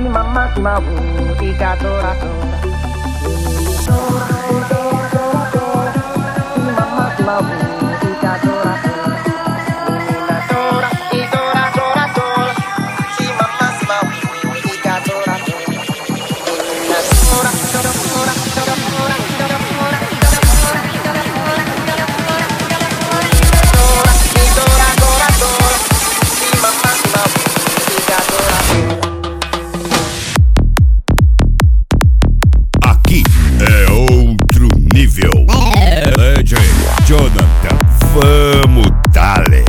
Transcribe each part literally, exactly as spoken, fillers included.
mamma si mabu ika tora tora. Si mamma si mabu ika tora tora. Ina tora i tora tora tora. Si mamma si mabu ika tora tora. Ina tora tora tora tora tora tora tora. Aqui é outro nível. D J Jonathan, vamos dale.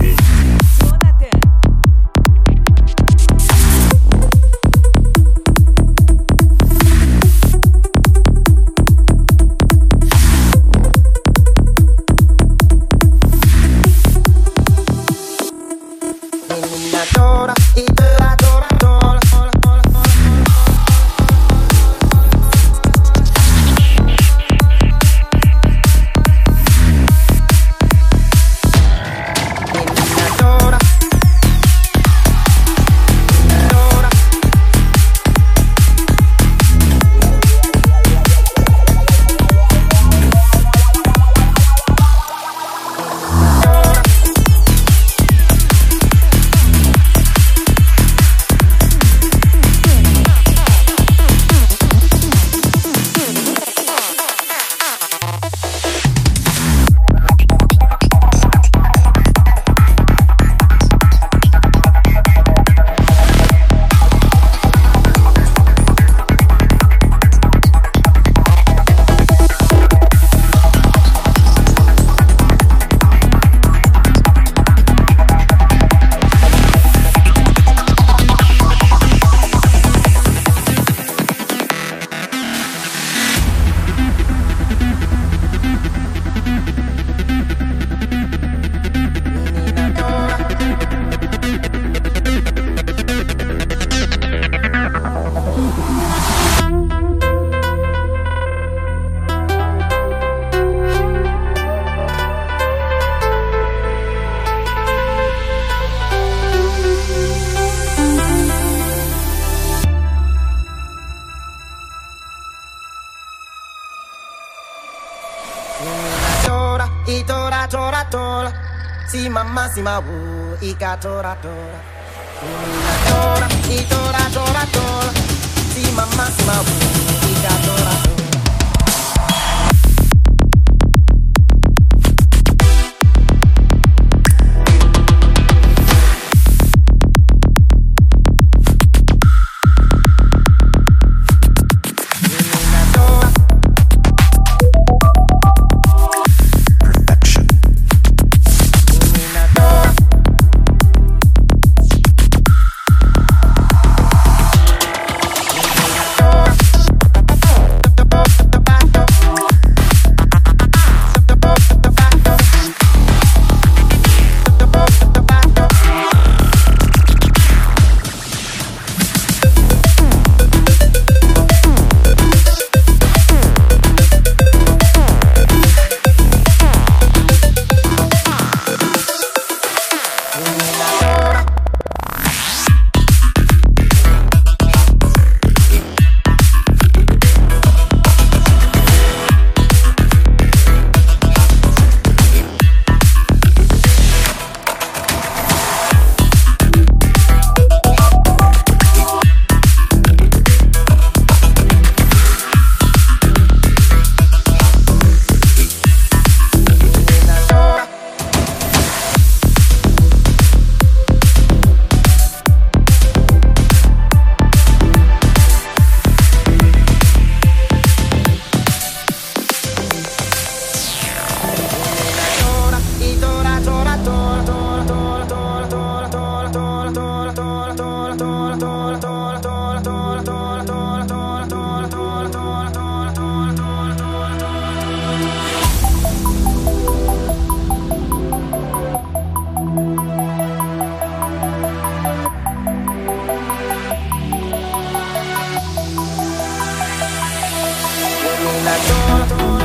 Tora, i tora, tora, tora. Si mamma si mabu ika tora tora. Tora, i tora, tora, tora. Si mamma si mabu ika tora tora. Tora, tora.